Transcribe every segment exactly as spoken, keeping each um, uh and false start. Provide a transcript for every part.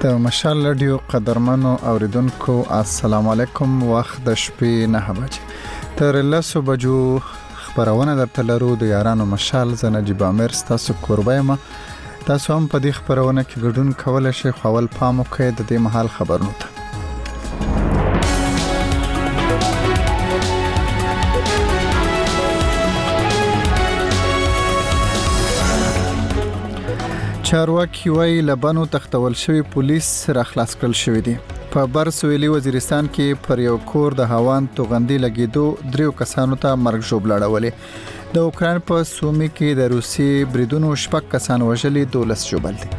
د مشال رادیو قدرمنو اوریدونکو السلام علیکم. وخت د شپې نه بجې تر لسو بجو خبرونه درته لرو د یارانو مشال. زه نجیب امیر ستاسو کوربه یم. تاسو هم په دې خبرونه کې ګډون کولی شئ، خو اول پام وکړئ د دې مهال خبرونو ته. چارواکي وايي لبنو تختول شوی پولیس را خلاص کړل شوی دي. په بر سویلي وزیرستان کې پر یو کور د هاوان توغندي لګیدو دریو کسانو ته مرګ ژوبل اړولې. د اوکران په سومي کې د روسي بریدونو شپږ کسان وژلي، دولس ژوبل دي.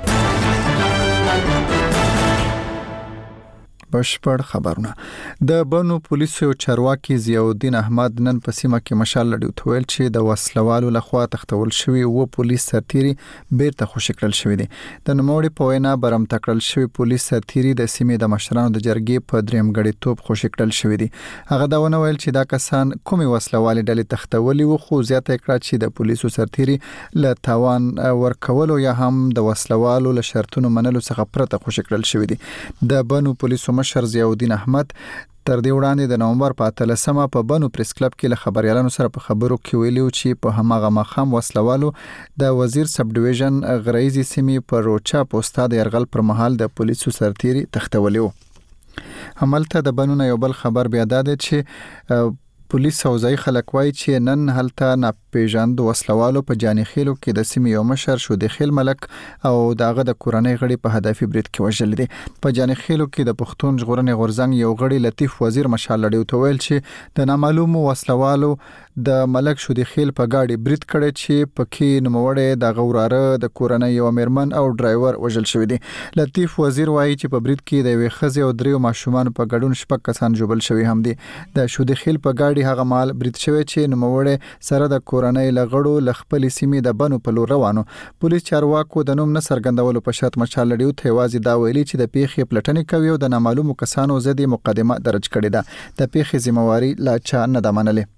بشپړ خبرونه. د بنو پولیسو چارواکي ضیاءالدین احمد نن په سیمه کې مشال لړیو ته ویل چې د وسلوالو لخوا تختول شوی و پولیس سرتیري بیرته خوشی کړل شوی دي. د نوموړي په وینا برم تکړل شوی پولیس سرتیري د سیمې د مشرانو د جرګې په دریم غړي توپ خوشی کړل شوی دي. هغه دا ونه ویل چې دا کسان کومي وسلوالي ډلې تختولي و، خو زیاته کړه چې د پولیسو سرتیري له تاوان ورکولو یا هم د وسلوالو له شرطونو منلو څخه پرته خوشی کړل شوی دي. د بنو پولیسو مشر ضیاءالدین احمد تر دې وړاندې د نومبر په اتلسمه په بنو پریس کلب کې له خبريالانو سره په خبرو کې ویلو چې په هماغه مخام وسلوالو د وزیر سب ډیویژن غریزي سیمې په روچا پوسټا د يرغل پر مهال د پولیسو سرتیري تختولي وو. هملته د بنو نه یو بل خبر بیا داده چې پولیس او ځای خلک وایي چې نن هلته ناپېژاندو وسلوالو په جانیخیلو کې د سیمې یو مشر شودخیل ملک او داغه د کورنۍ غړي په هدفي برید کې وژل دي. په جانیخیلو کې د پښتون ژغورنې غورځنګ یو غړي لطیف وزیر مشال لړیو ته ویل چې د نامعلومو وسلوالو د ملک شودخیل په گاډي برید کړي چې پکې نوموړی د غوراره د کورنۍ یو میرمن او ډرایور وژل شوی دي. لطیف وزیر وایي چې په برید کې د یوې ښځې او دریو ماشومان په ګډون شپږ کسان ژوبل شوي هم دي. د شودخیل په گاډي هغه مال برید شوی چې نوموړی سره د کورنۍ لغړو لخپل سیمې د بنو په لور روانو. پولیس چارواکو د نوم نه څرګندولو په شرط مشال لړیو ته یوازې دا ویلي چې د پیښې پلټنې کوي او د نامعلومو کسانو ضد مقدمه درج کړې ده. د پیښې ذمہواری لا چا نه ده منلې.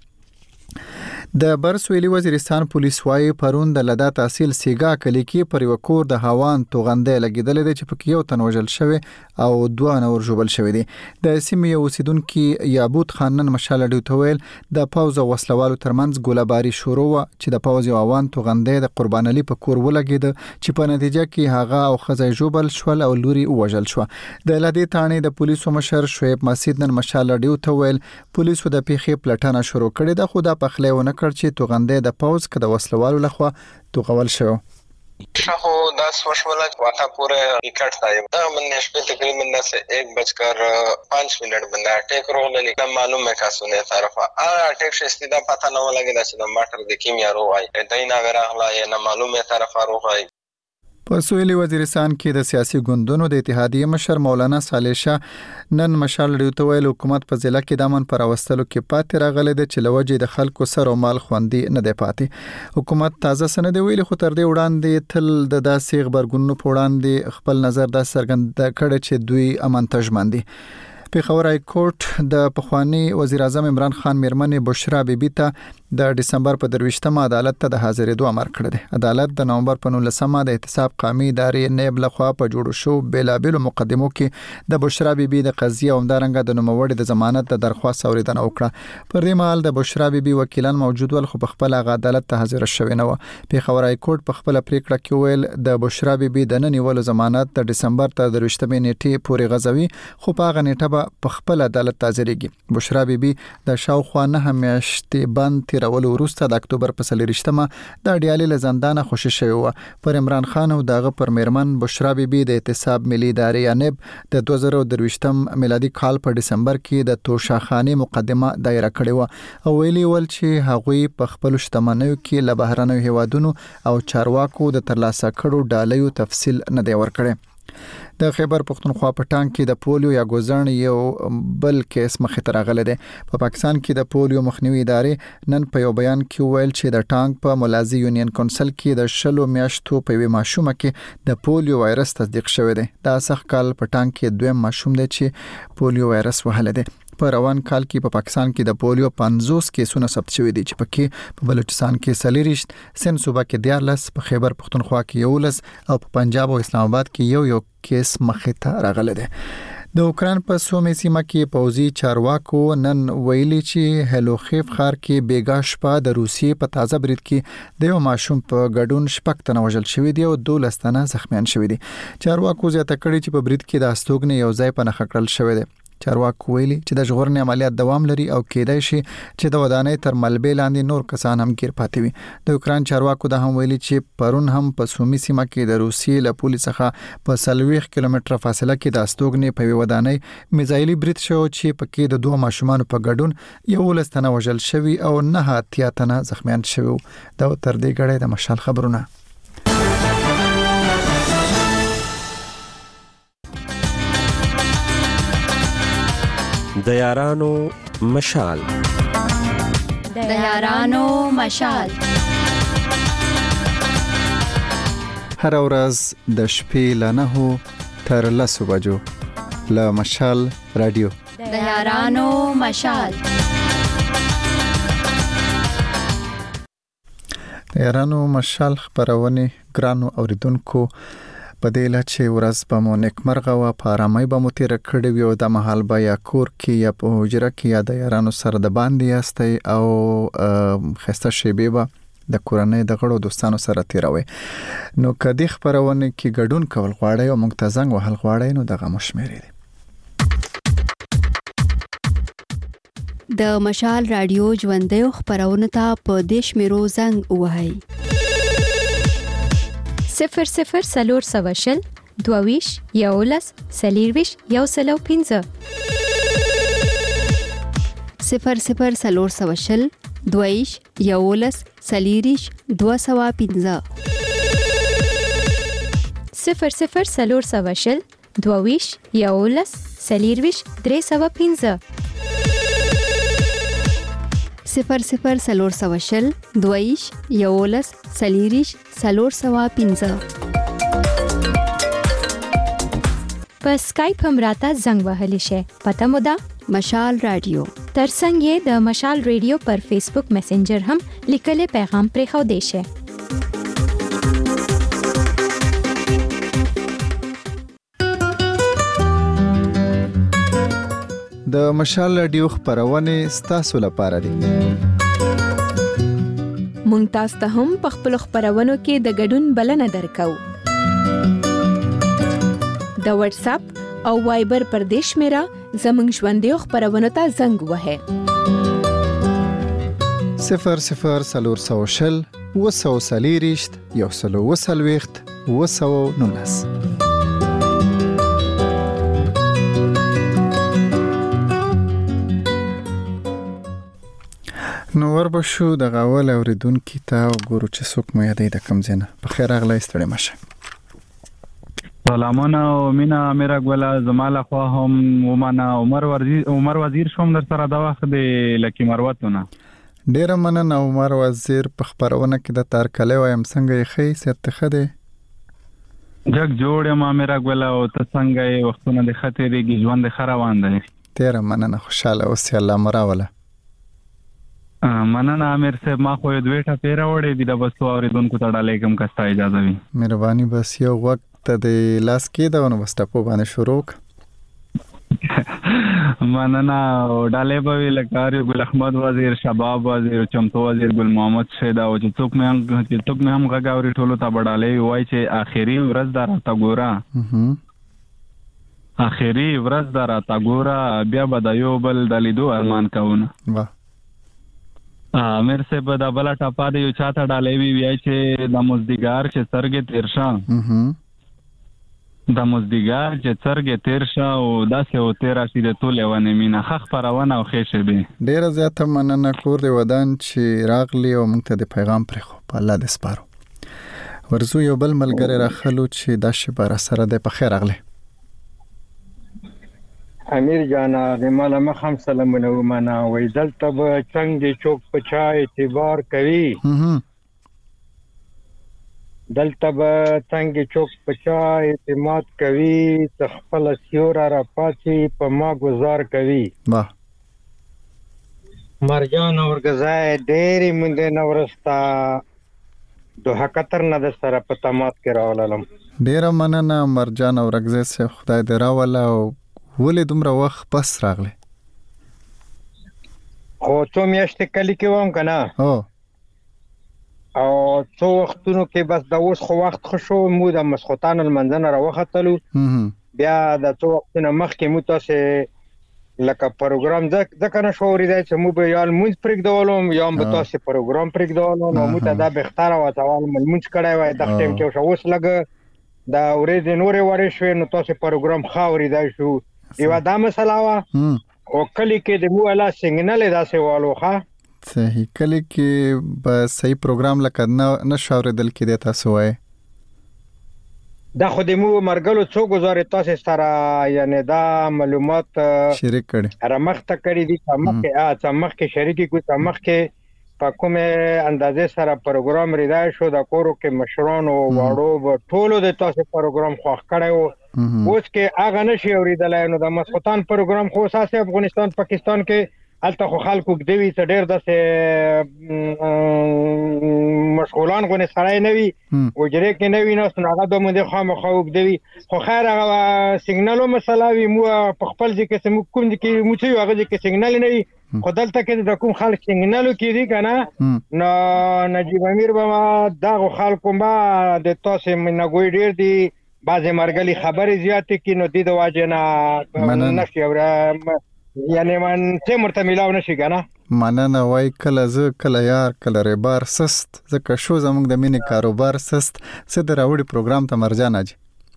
د برسویلي وزیرستان پولیس وايي پرون د لدا تحصیل سیګا کلی کې پر یو کور د هاوان توغندي لګیدل دي چې پکې یو تن وژل شوی او دوه نور ژوبل شوی دي. د سیمې یو اوسیدونکو یابوت خان نن مشال لړیو ته ویل د پاوز او وسلوالو ترمنځ ګولاباری شروع و چې د پاوز او هاوان توغندي د قربان علي په کور ولګید چې په نتیجه کې هغه او خزای ژوبل شول او لوري وژل شو. د لدې تانې د پولیسو مشر شعیب مسعود نن مشال لړیو ته ویل پولیسو د پیښې پلټنه شروع کړې ده، خو دا په خلیونه کړ چې توغندي د پاوز کده وسلوالو لخوا توغول شو. شاهو دس وشولا واقع पूरे इकट्ठ था ये हमने पे तकरीबन से एक बजकर पाँच मिनट बंदा अटैक रो ले लेकिन मालूम है का सुने तरफा आ अटैक से सीधा पता न लगे ना से माटर देखी मिया रो आई दैना वगैरह हला ये ना मालूम है तरफा रो आई. په سویلي وزیرستان کې د سیاسي ګوندونو د اتحادیه مشر مولانا صالح شاه نن مشال لړیو ته ویل حکومت په ضلع کې د امن پر اوستلو کې پاتې راغلی د چلوجې د خلکو سر او مال خوندي نه دی پاتې. حکومت تازه سند ویلي خو تر دې وړاندې تل د داسې خبرګونونو په وړاندې خپل نظر د څرګند کړي چې دوی امن تجمن دي. پیښور های کورټ د پخوانی وزیر اعظم عمران خان میرمنې بشرا بیبي ته د دسمبر په درویشتمه عدالت ته د حاضرېدو امر کړی دی. عدالت د نومبر په نولسمه د احتساب قومي ادارې نیب لخوا په جوړو شو بیلابیلو مقدمو کې د بشرا بیبي د قضیه او همدارنګه د نوموړي د ضمانت د درخواست اوریدنه وکړه. پر دې مهال د بشرا بیبي وکیلان موجود ول، خو په خپل عدالت ته حاضر شوی نه و. پیښور های کورټ په خپل پریکړه کې ویل د بشرا بیبي د نن نیولو ضمانت د دسمبر تر درویشتمه نیټې پورې غځوي، خو په هغه نیټه په خپل عدالت تازریږي. بشرا بیبي د شاوخوا نه میاشتې بند تیرولو وروسته د اکتوبر په څلوېښتمه د ډیالې له زندانه خوشی شوی و. پر عمران خان او دغه پر میرمن بشرا بیبي د احتساب ملي ادارې انب د دوه زره درویشتم میلادي کال په دسمبر کې د توشاخانه مقدمه دایره کړې و او ویلي ول چې هغوی په خپل شتمنیو کې له بهرنیو هیوادونو او چارواکو د ترلاسه کړو ډالیو تفصیل نه دی ورکړی. د خیبر پختونخوا په ټانک کې د پولیو یا ګوزن یو بل کیس مخې ته راغلی دی. په پاکستان کې د پولیو مخنیوي ادارې نن په یو بیان کې ویل چې د ټانک په ملازي یونین کونسل کې د شلو میاشتو په یوې ماشومه کې د پولیو وایرس تصدیق شوی دی. دا سخت کال په ټانک کې دویم ماشوم دی چې پولیو وایرس وهلی دی. په روان کال کې په پاکستان کې د پولیو پنځوس کیسونه ثبت شوي دي چې پکې په بلوچستان کې څلېرویشت، سند صوبه کې دیارلس، په خیبر پختونخوا کې یولس او په پنجاب او اسلام آباد کې یو یو کیس مخې ته راغلی دی. د اوکران په سومې سیمه کې پوځي چارواکو نن ویلي چې هلوخیف ښار کې بیګا شپه د روسیې په تازه برید کې د یو ماشوم په ګډون شپږ تنه وژل شوي دي او دولس تنه زخمیان شوي دي. چارواکو زیاته کړي چې په برید کې د استوګنې یو ځای په نښه کړل شوی دی. چارواکو ویلي چې د ژغورنې عملیات دوام لري او کېدای شي چې د ودانۍ تر ملبې لاندې نور کسان هم گیر پاتې وي. د اوکران چارواکو دا هم ویلي چې پرون هم په سومي سیمه کې د روسیې له پولې څخه په څلوېښت کیلومتره فاصله کې د استوګنې په یوه ودانۍ میزایلي برید شو چې پکې د دوه ماشومانو په ګډون یولس تنه وژل شوي او نه اتیا تنه زخمیان شوي. دا تر دې غړې د مشال خبرونه. د یارانو مشال د یارانو مشال هر ورځ د شپې له نهو تر لسو بجو له مشال رادیو د یارانو مشال د یارانو مشال خبرونه ګرانو اوریدونکو په دې لا چې ورځ به مو نیکمرغه او په آرامۍ به مو تیر کړی وي او د مهال به یا کور کې یا په حجره کې یا د یارانو سره د باندې یاستئ او خسته شیبې به د کورنۍ د غړو دوستانو سره تیروي. نو کدی خبرونه کې ګډون کول غواړئ او موږ ته زنګ وهل غواړئ نو دغه مشمېرې دي. د مشال رادیو ژوندۍ خبرونه ته په دیش میرو زنګ وهي صفر صفر سلور سوشل دوویش یولس سلیرویش یو سلو پینزه صفر صفر سلور سوشل دوویش یولس سلیریش دو سوا پینزه صفر صفر سلور سوشل دوویش یولس سلیرویش درې سوا پینزه صفر صفر سلور سوشل دویش یولس سلیریش سلور سوا پینزه په سکایپ هم راته زنګ وهلی شي. پته مو ده مشال رادیو ترڅنګ یې د مشال رادیو پر فیسبوک میسنجر هم لیکلي پیغام پرې خو دی شي. د مشال رادیو خبرونه ستاسو لپاره دي. مونږ تاسو ته هم په خپل خبرونو کې د ګډون بلنه درکو. د واتس اپ او وایبر پر دیش میرا زمنګ ژوندۍ خبرونه ته زنګ وهه صفر صفر سلور سوشل وسو سلیریشت یو سلو وسلويخت وسو نونس. نو وربشو د غاول اوریدونکو ته وګورو چې څوک مې یادې د کم زنه. په خیر اغلی ستړي مشه. سلامونه او مینا میرا ګولا زماله خو هم ومنه عمر وزیر عمر وزیر شوم در سره دا وخت د لکی مروتونه. ډیر مننه عمر وزیر په خبرونه کې د تارکلې وایم څنګه یې خې ست خده جګ جوړ ما میرا ګولا او ته څنګه یې وختونه د خطرې کې ژوند خروان دی. ډیر مننه خوشاله اوسې الله مراوله. مننه امیر صاحب ما خو دوی ټا پیرا وړې دي د بسو اوریدونکو ته ډالې کوم کستا اجازه وي. مهرباني بس یو وخت د لاس کې دا نو بس ټاپو باندې شروع مننه ډالې به لکاري ګل احمد وزیر شباب وزیر چمتو وزیر ګل محمد شیدا او چې څوک مې هم چې څوک مې هم غاوري ټولو ته ډالې وای چې اخیری ورځ دا راته ګورا اخیری ورځ دا راته ګورا بیا به د یو بل د لیدو ارمان کوونه. واه امیر صاحب دا بل ټاپا دی یو چاته ډالې وی وای چې د مزدګار چې سرګې تیر شه د مزدګار چې سرګې تیر شه او داسې او تیر شي د ټول ونه مینا خخ پرونه او خېشه به ډیر زیاته مننه کور دی ودان چې راغلی او موږ ته د پیغام پرې خو په الله دې سپارو. ورزو یو بل ملګری راخلو چې دا شی بار سره د په خیر اغله. امیر جانا د مال مخم سلامونه ومنه وای دلته به څنګه چوک په چا اعتبار کوي دلته به څنګه چوک په چا اعتماد کوي خپل سیور را پاتې په ما گزار کوي. واه مرجان اورګزای ډېرې مونږ نه ورستا دوه قطر نه د سره په تماس کې راولم. ډیره مننه مرجان اورګزای سه، خدای دې راوله. او ولې دومره وخت پس راغله؟ خو څو میاشتې کلی کې وم کنه، او او څو وختونو کې بس د اوس خو وخت خو شو، مو د مسخوتان المنځنه راوختلو. بیا د څو وختونو مخکې مو تاسو لکه پروګرام ځکه نه شو اورېدای چې مو به یا لمونځ پرېږدولم یا به تاسو پروګرام پرېږدولم. نو مو ته دا بهتره وه چې اول مو لمونځ کړی وای دغه ټایم کې. اوس لږه د ورځې نورې وړې شوې نو تاسو پروګرام ښه اورېدای شو. یوه دا مسله وه. او کلي کې د مو الله سنګنل داسې والو ښه صحیح کلي کې به صحیح پروګرام لکه نه نه شو اورېدل کېدی. تاسو وایئ دا خو د مو مرګلو څو گزارې تاسو سره یعنی دا معلومات شریک کړي رمخته کړي دي چې مخکې ا چې مخکې شریکي کو چې مخکې په کومه اندازې سره پروګرام ریډای شو د کورو کې مشرانو واړو ټولو د تاسو پروګرام خوښ کړو. اوس کې هغه نشي اوریدلای. نو د مسخوتان پروګرام خو اساسي افغانستان پاکستان کې الته خو خلکو دوی څه ډېر داسې مشغولان غو نه سړی نه وي وجرې کې نه وي نو هغه د مونږ خامخا وګدوي. خو خیر هغه سیګنالو مسله وي. مو په خپل ځکه چې مو کوم کې مو چې هغه ځکه سیګنال نه وي. خو دلته کې د کوم خلک سیګنالو کې دي کنه نو نجیب امیر بابا دغه خلکو ما د تاسو منګوي ډېر دي بعضې مرګلي خبرې زیاتې کې نو دې د واجه نه نشي اوره یعنی من څه مرته ملاو نشي کنه. مننه. وای کله زه کله یار کله ریبار سست ځکه شو زموږ د مینې کاروبار سست څه د راوړي پروګرام ته مرجان اجي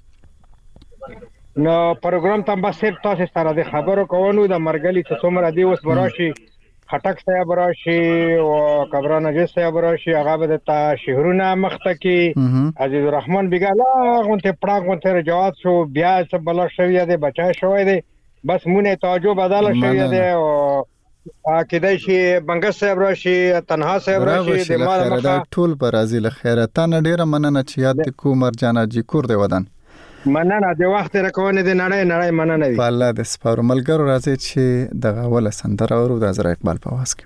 نو پروګرام ته بس صرف تاسو سره د خبرو کولو د مرګلي څه څومره دی اوس براشي خټک صاحب راشي او کبران اجي صاحب راشي هغه به د شهرونه مخته کې عزیز الرحمن بیګالا غونته پړه غونته جواب شو بیا څه بل شوی دی بچا شوی دی بس مونږه توجه بدل شوی دی. او کېدای شي بنګس صاحب راشي تنها صاحب راشي د مال مخه ټول پر راضي له خیره. تانه ډیره مننه چې یاد کو مرجان اجي کور دی ودان. مننه د وخت راکونه د نړۍ نړۍ مننه وي. په الله د سپارو ملګرو راځي چې دغه ول سندره ورو د زرا اقبال په واس کې.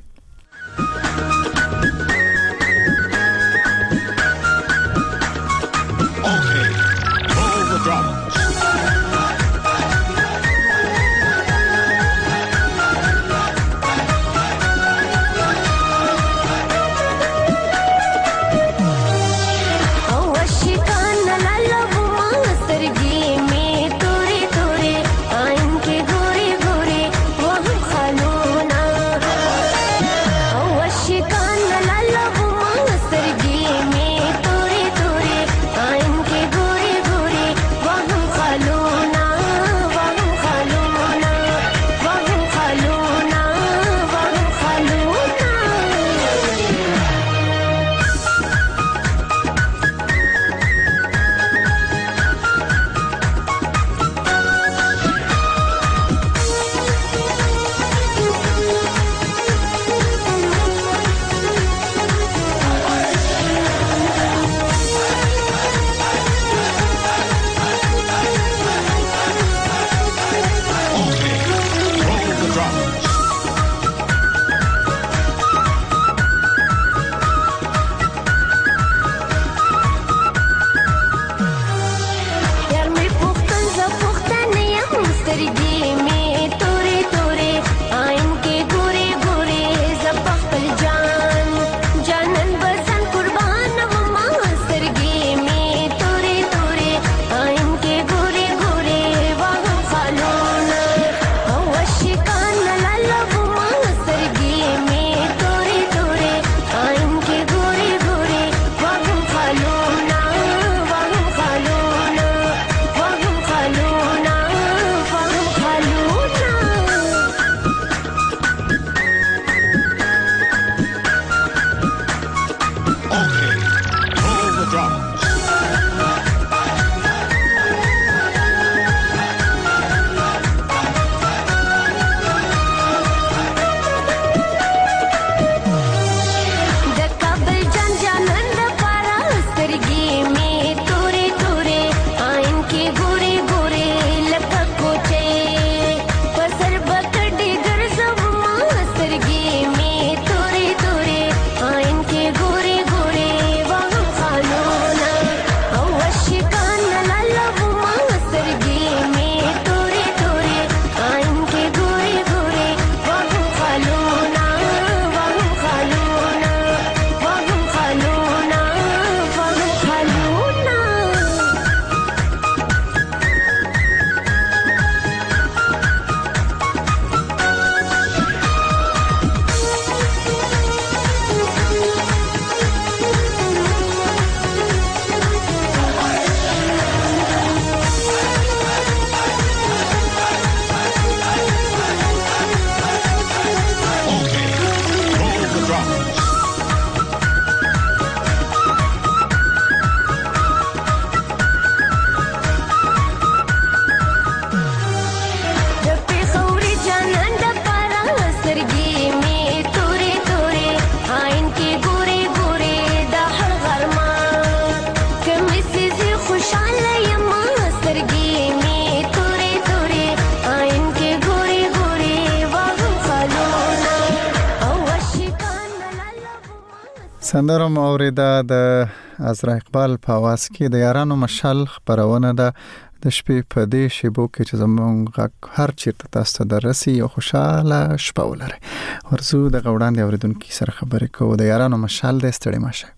سندره مو اوریدا د عزرا اقبال په आवाज کې د یارانو مشال خبرونه ده د شپې په دې شیبو کې چې زموږ هر چیرته تاسو ته درسي او خوشاله شپه ولري. ورزو د غوړاندې اوریدونکو سره خبرې کوو د یارانو مشال د ستړي ماشه.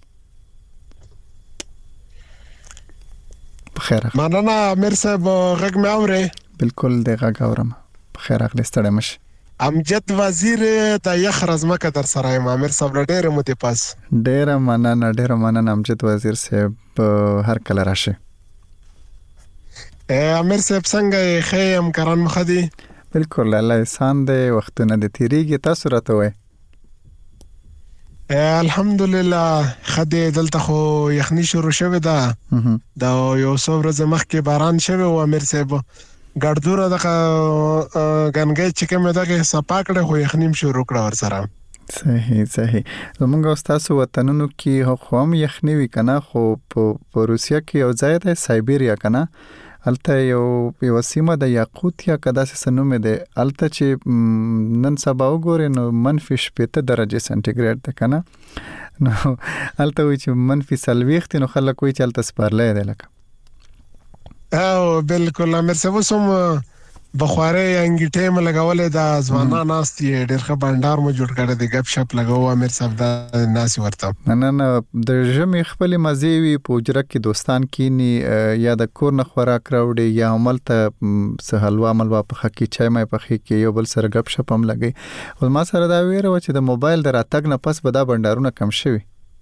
بخیر. مننه امیر صاحب غږ مې اورې؟ بالکل د غږ اورم. بخیر اغلی ستړي ماشه. امجد وزیر د یخ رزمکه در سره یم امیر صاحب ډېر مو ته پاس. ډېر مننه ډېر مننه امجد وزیر صاحب هر کله راشه. امیر صاحب څنګه خیم کران مخدي؟ بالکل الله احسان دی وختونه د تیریږي تاسو راته وای. الحمدلله خدای دلته خو یخنی شروع شوه ده دا یو څو ورځې مخکې باران شوه و امیر صاحب ګردوره د غنګي چې کومه دغه صفا کړه خو یخنیم شروع کړه ور سره. صحیح صحیح. زمونږ استاد وطنونو کې خو هم یخنی وی کنه خو په روسیا کې یو ځای دی سایبیریا کنه الته یو یو سیمه د یاقوتیا کدا سنومه ده الته چې نن سبا وګورئ نو منفي شپږ درجه سنټیګریډ ده کنه نو الته وی چې منفي سلويخت نو خلک وی چې الته سپارلې ده لکه او بالکل امیر صاحب سم بخواره انګیټه م لګولې د ځوانان ناستي ډېر ښه بندر مو جوړ کړی دی غب شپ لګاو امیر صاحب دا ناس ورته نه نه د ژمې خپل مزي وي پوجره کې دوستان کینی یا د کور نه خوراک راوړي یا عمل ته سهلوا عملوا په خکې چای مې په خې کې یو بل سره غب شپ هم لګي او ما سره دا ویره و چې د موبایل د راتګ نه پس به دا بندرونه کم شوي.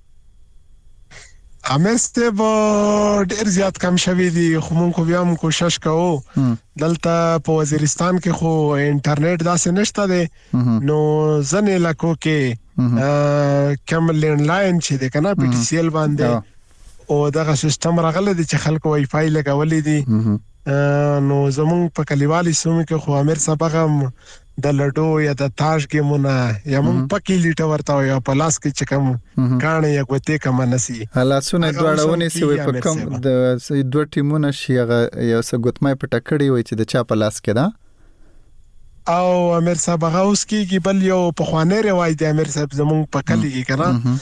امیر صاحب ډېر زیات کم شوی دی خو مونږ بیا هم کوشش کوو دلته په وزیرستان کې خو انټرنیټ داسې نشته دی نو ځنې علاقو کې کوم لینډلاین چې دی کنه پی ټی سی ایل باندې او دغه سیستم راغلی دی چې خلکو وای فای لګولې دي نو زمونږ په کلیوالي سیمو کې خو امیر صاحب هغه د لډو یا د تاج ګیمونه یا مون پکې لیټه ورته یا په لاس کې چې کوم کانه یا ګوتې کوم نسی هلا سونه دواړهونه سی په کوم د دوه ټیمونه شي هغه یو څه ګوتمای په ټکړی وای چې د چا په لاس کې دا او امیر صاحب هغه اوس کې بل یو په خوانه روایت دی امیر صاحب زمون په کلی کې کنه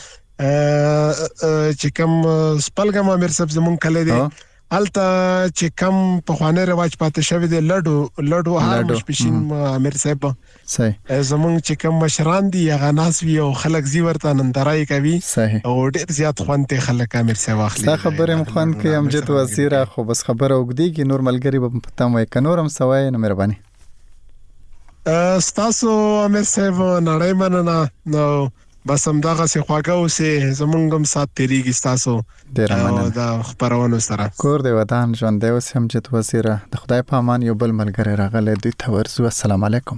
چې کوم سپلګم امیر صاحب زمون کلی دی الته چې کم په خوانه رواج پاتې شوی دی لډو لډو هر مشپشین امیر صاحب صحیح زمونږ چې کم مشران دي هغه ناس وی او خلک زی ورته نندرای کوي او ډیر زیات خوانته خلک امیر صاحب واخلي. دا خبره مخوان کې امجد وزیر خو بس خبره وګدي کې نور ملګری به پتا مې کنورم سوای نه مهرباني. تاسو امیر صاحب نړۍ مننه نو بس هم دغه څه خواږه اوسه زمونږ هم سات تیریږي تاسو ډیر مننه دا خبرونه سره کور دی ودان ژوند دی اوس هم چې وزیر د خدای په امان یو بل ملګری راغلی دی تورزو السلام علیکم.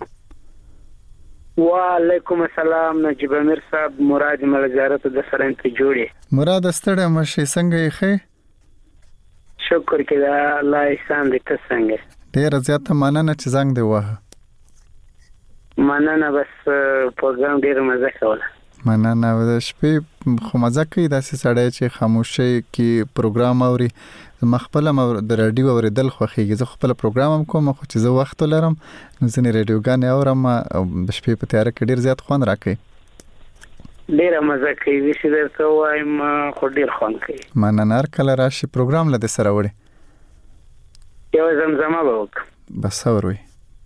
وعلیکم السلام نجیب امیر صاحب مراد ملګرته د سره انت جوړي مراد ستړی مشي څنګه یې خې شکر کړه الله احسان دې ته څنګه ډیر زیات مننه چې زنګ دی واه مننه بس پروګرام ډیر مزه کوله مننه د شپې خو مزه کوي داسې سړی چې خاموشي کې پروګرام اوري مخبل م د رادیو اوریدل خوخیږي زه خپل پروګرام هم کوم خو چې زه وخت لرم نو ځنې رادیوګانې اورم د شپې په تیاره کې ډیر زیات خوند راکوي ډیر مزه کوي چې درته وایم خو ډیر خوند کوي مننه هر کله راشي پروګرام لده سره وړي یو زمزمه به وک بس اوروي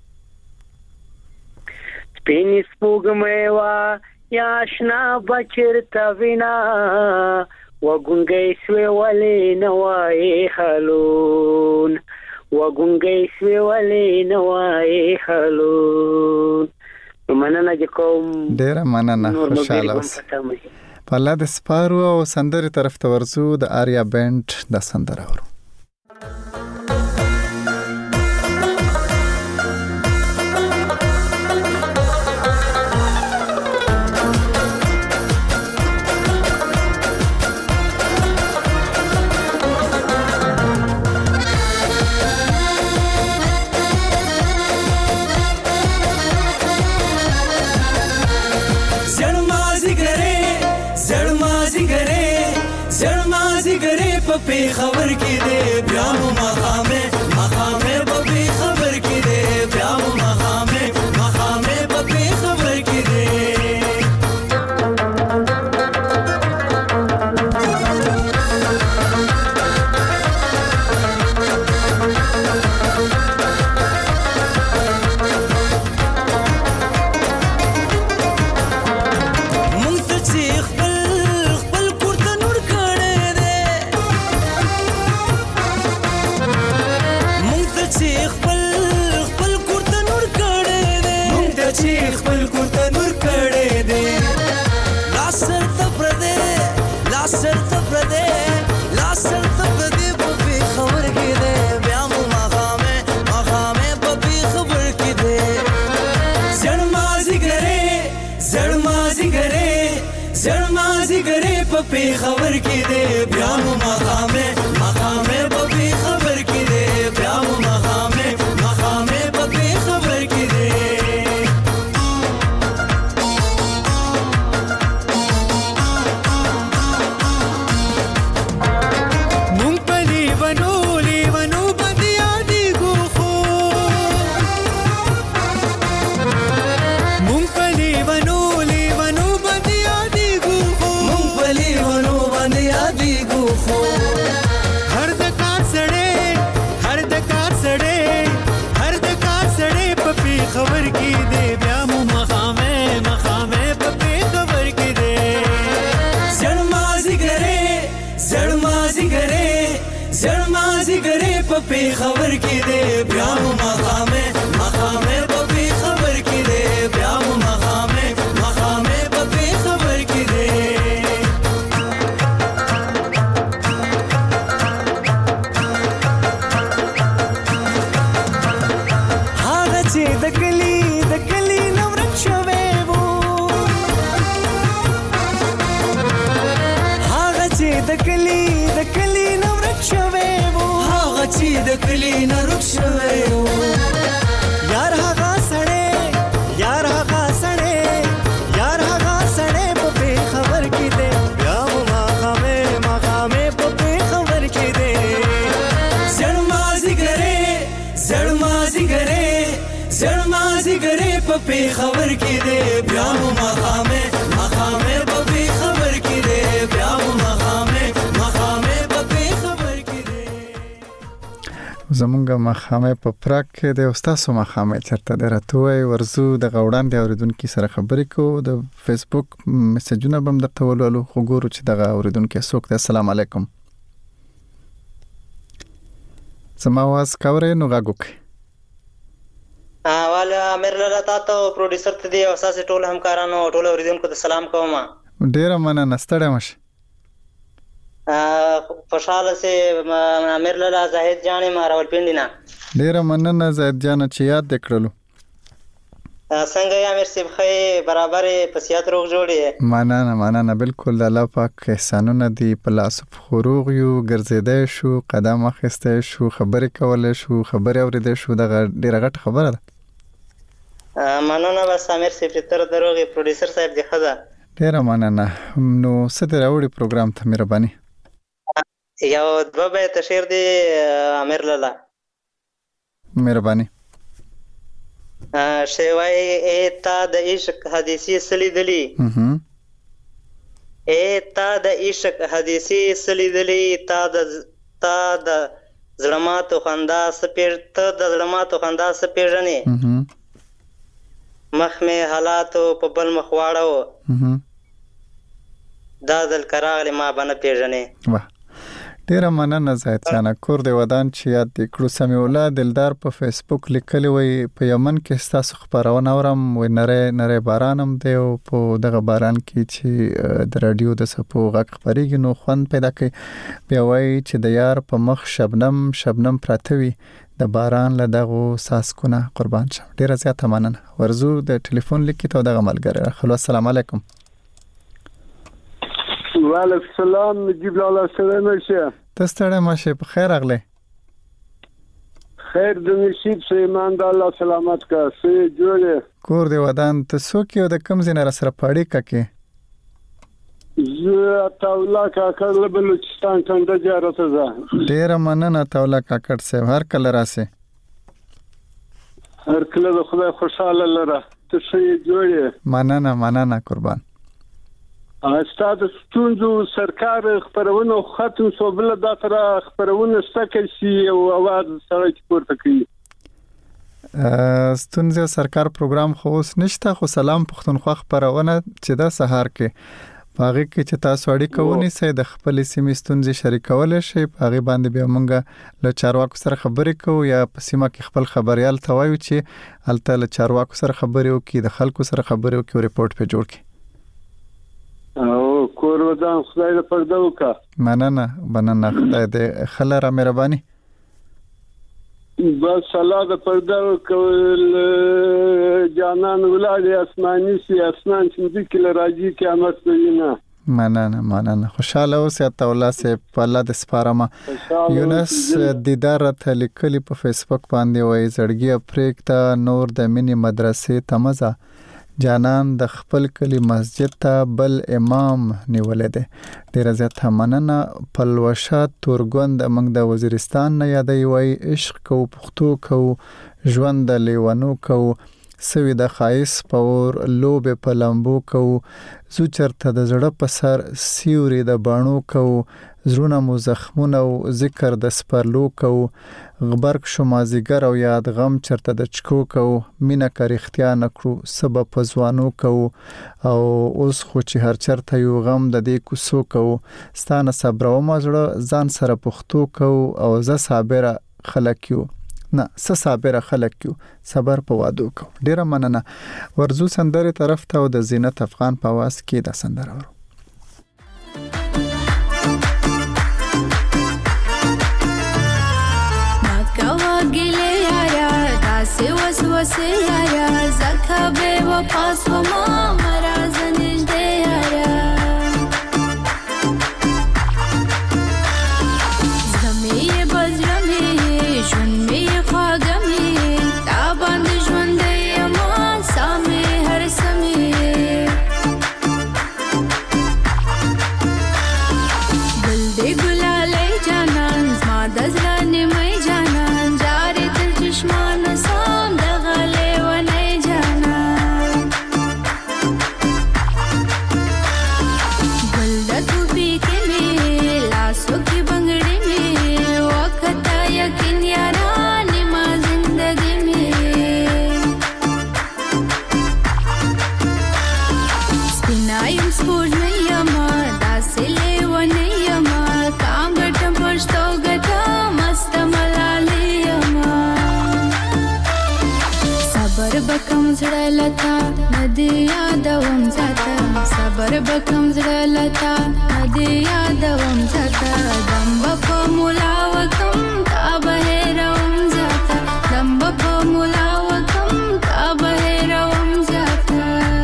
سپینې سپوږمۍ وا یا آشنا بچرتا وینا وګونګې سوي ولې نوای حالون وګونګې سوي ولې نوای حالون مننه چې کوم ډیر مننه خوشاله اوس په الله د سپارو او سندري طرف ته ورزو د آریا بند د سندره اورو په خبر کې دې بیا مو مخامه مخامه په خبر کې دې بیا مو مخامه مخامه په خبر کې دې په پیښور کې دی بیا مو مخامه مخامه په پیښور کې دی بیا مو مخامه مخامه په پیښور کې دی खबर की दे ब्यामो मखामे मखामे पपे खबर की दे जड़माजी करे जड़माजी करे जड़माजी करे पपे खबर की दे ब्यामो मखामे मखामे पपे खबर की दे ब्यामो मखामे मखामे पपे खबर की दे दकली दकली नवरक्षवे वो हागची दकली दकली नवरक्षवे वो हागची दकली नवरक्षवे वो यार हागा सड़े यार हागा सड़े यार हागा सड़े पपे खबर की दे ब्याम मखामे मखामे पपे खबर की दे जड़माजी करे जड़माजी करे जड़माजी करे पपे खबर की दे ब्यामो मखामे मखामे पपे खबर की दे ब्यामो मखामे मखामे पपे खबर की दे زمونږ مخامه په پراک کې د استادو مخامه چرته درته ورزو د غوړان د اوریدونکو سره خبرې کو د فیسبوک میسجونه بم درته ولولو خو ګورو چې دغه اوریدونکو څوک ده. السلام علیکم. زما واز کاوره نو غاګوک والا امیر لاله تاسو پروډوسر ته دی او اساسي ټول همکارانو ټول اوریدونکو ته سلام کوم. ډیر مننه ستړی مشه. خوشاله سي امیر لاله زاهد جان ما راولپنډی نه. ډیر مننه زاهد جان چې یاد وکړلو. څنګه یې امیر صاحب خې برابر پسیات روغ جوړي. مننه مننه بالکل د الله پاک احسانونه دی په لاس فروغ یو ګرځیدای شو قدم اخیسته شو خبرې کولای شو خبرې اورېدای شو د ډیره غټ خبره ده. مننه بس امیر صاحب تر دروغي پروډوسر صاحب دی خدا. ډیره مننه. نو ستاره راوړي پروګرام ته مهرباني. یو دوه بیت شعر دی امیر لاله. مهرباني. شوای ایتا د عشق حدیثی سلیدلی ایتا د عشق حدیثی سلیدلی تا د تا د زړماتو خندا سپیر ته د زړماتو خندا سپیرنی مخ می حالاتو په بل مخ واړو دا دل کراغلی ما بنه پیژنې. واه ډیره مننه زاهد جان. کور دی ودان چې یاد کړو سمي الله دلدار په فیسبوک لیکلی وي په یمن کې تاسو خبرونه اورم و نره نره بارانم دی او په دغه باران کې چې د رادیو د سپو غږ خبرېږي نو خوند پیدا کوي. بیا وایي چې د یار په مخ شبنم شبنم پراتوي د باران له دغه ساسکونه قربان شم. ډیره زیاته مننه. ورزو د ټلیفون لیکي ته دغه ملګری خلاص. السلام علیکم. وعلیکم السلام. نجیب لاله سلام شه. تستړی مشه په خیر اغله. خیر د نصیب سه ایمان د الله سلامت کا سه جوړه. کور دی ودان ته څوک یو د کم زینه سره پاړی ککه. زه تاولا کاکړ له بلوچستان څخه جارته ده. ډیر مننه تاولا کاکړ سه هر کله راسه. هر کله د خدای خوشاله لره ته څه جوړه. مننه مننه قربان. استاد ستونزو سرکار خبرونه ختم شو بل دا تر خبرونه سکه شي او اواز سره پورته کوي. ستونزو سرکار پروګرام خو اوس نشته خو سلام پښتونخوا خبرونه چې د سهار کې پاغه کې چې تاسو اړیکه ونیسئ د خپل سیمې ستونزې شریکول شي پاغه باندې بیا مونږه له چارواکو سره خبرې کوو یا په سیمه کې خپل خبريال توایو چې الته له چارواکو سره خبرې وکړي د خلکو سره خبرې وکړي او ریپورت په جوړ کړي. او کور ودان خدای دې پرده وکړه. مننه مننه خدای دې خلره مهرباني. بس الله دې پرده کول جانان ولادي اسماني سي اسمان چې دې کله راځي قیامت وینه. مننه مننه خوشاله اوسه ته الله سه په الله د سپارما یونس دیدار ته لیکلی په فیسبوک باندې وای زړګي افریقا نور د مینی مدرسې تمزه جانان د خپل کلی مسجد ته بل امام نیولې ده ډیر زیاته مننه پلوشات تورګوند موږ د وزیرستان نه یادې وای عشق کو پختو کو ژوند لیوانو کو سوي د خایس پور لوب په لمبو کو زو چرته د زړه په سر سیوري د بانو کو زړونه مو زخمونه او ذکر د سپرلو کو غبرک شمازیګر او یاد غم چرته د چکو کو مینا کر اختیار نکړو سبب پزوانو کو او اوس خو چې هر چرته یو غم د دې کوسو کو ستانه صبر او مزړه ځان سره پختو کو او ز صابره خلکیو نه س صابر خلک کیو صبر په وادو کو ډیره مننه ورزو سندره طرف ته د زینت افغان په واس کې د سندره ورو مکوا ګلې یارا داسې وسوسه یارا زکه به و پاس و ما مرز نږدې یارا زمې بزرمې ژوند لتا ندی یادوم زاتا صبر بکم زړه لتا ندی یادوم زاتا دم په مولا وکم تا بهروم زاتا دم په مولا وکم تا بهروم زاتا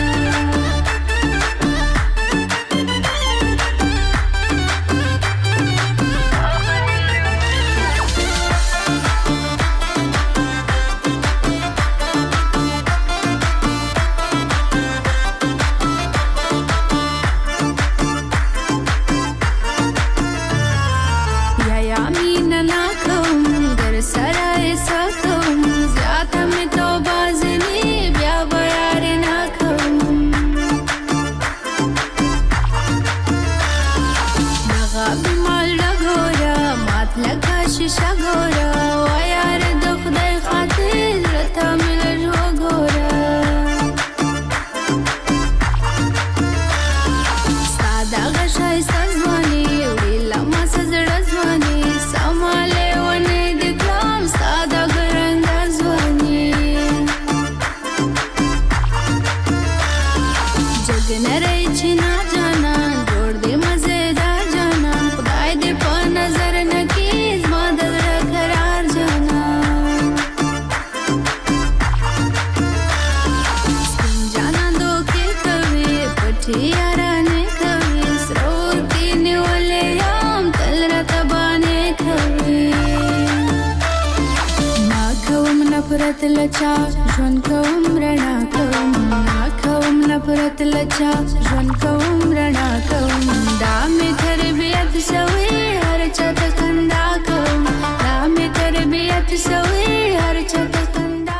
لچا ژوند کوم رڼا کوم نا کوم نفرت لچا ژوند کوم رڼا کوم دا می تربیت سوي هر چا ته کندا کوم دا می تربیت سوي هر چا ته کندا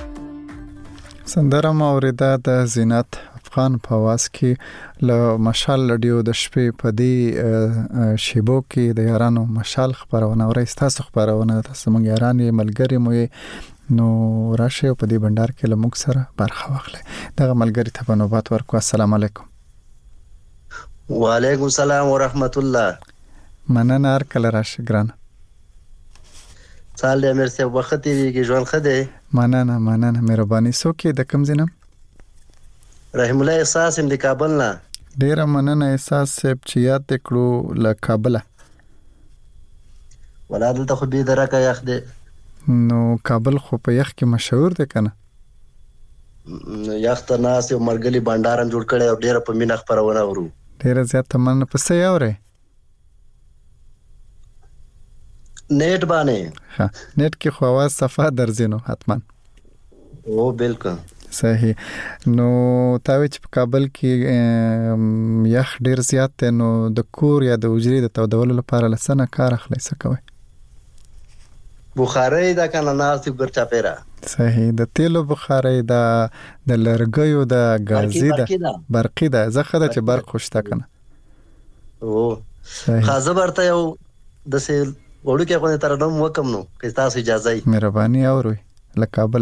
کوم سندره موریدا د زینت افغان په واس کې له مشال لډیو د شپې په دې شیبو کې د یارانو مشال خبرونه ورې تاسو خبرونه تاسو مونږ یارانې ملګری مو نو راشه په دې بندر کې لمک سره برخه واخلې دغه ملګری ته په نوبت ورکو السلام علیکم وعلیکم السلام ورحمت الله مننه هر کله راشه ګران سال دې مرسته وخت دې کې ژوند خده مننه مننه مهرباني سو کې د کم زینم رحم الله احساس د کابل نه ډیر مننه احساس سپ چې یاد کړو ل کابل ولادل ته خو به درکه یخ دې نو کابل خو په یخ کې مشهور دی کنه یخ ته ناس یو مرګلي بندارن جوړ کړي او ډیره په مینا خبرونه ورو ډیره زیاته مننه. په څه اورئ؟ نیټ باندې. ها نیټ کې خو आवाज صفه درځي نو حتما. او بالکل صحیح. نو تاوی چې په کابل کې یخ ډیر زیات دی، نو د کور یا د حجرې د تودولو لپاره لسنه کار اخلي څه کوي؟ بخاري دا کنه ناستي ګر چاپیرا. صحیح. د تیلو بخاري دا د لرګیو د غازي دا برقي دا زخه دا چې برق خوشته کنه. او خازه برته یو د سه وړو کې په تر نوم وکم نو که تاسو اجازه یې مهرباني اورئ له کابل.